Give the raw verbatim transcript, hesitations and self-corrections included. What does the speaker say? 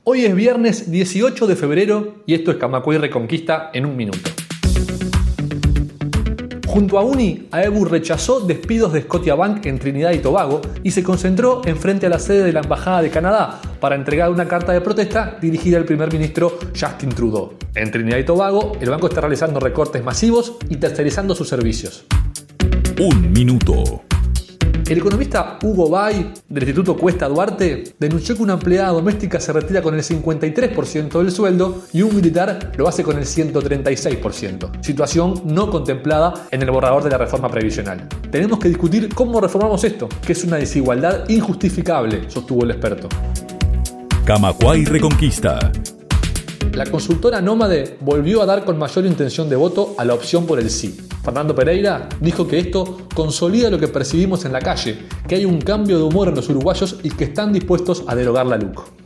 Hoy es viernes dieciocho de febrero y esto es Camacuay Reconquista en un minuto. Junto a Uni, Aebu rechazó despidos de Scotiabank en Trinidad y Tobago y se concentró en frente a la sede de la Embajada de Canadá para entregar una carta de protesta dirigida al primer ministro Justin Trudeau. En Trinidad y Tobago, el banco está realizando recortes masivos y tercerizando sus servicios. Un minuto. El economista Hugo Bay, del Instituto Cuesta Duarte, denunció que una empleada doméstica se retira con el cincuenta y tres por ciento del sueldo y un militar lo hace con el ciento treinta y seis por ciento, situación no contemplada en el borrador de la reforma previsional. Tenemos que discutir cómo reformamos esto, que es una desigualdad injustificable, sostuvo el experto. Camacuay Reconquista. La consultora Nómade volvió a dar con mayor intención de voto a la opción por el sí. Fernando Pereira dijo que esto consolida lo que percibimos en la calle, que hay un cambio de humor en los uruguayos y que están dispuestos a derogar la L U C.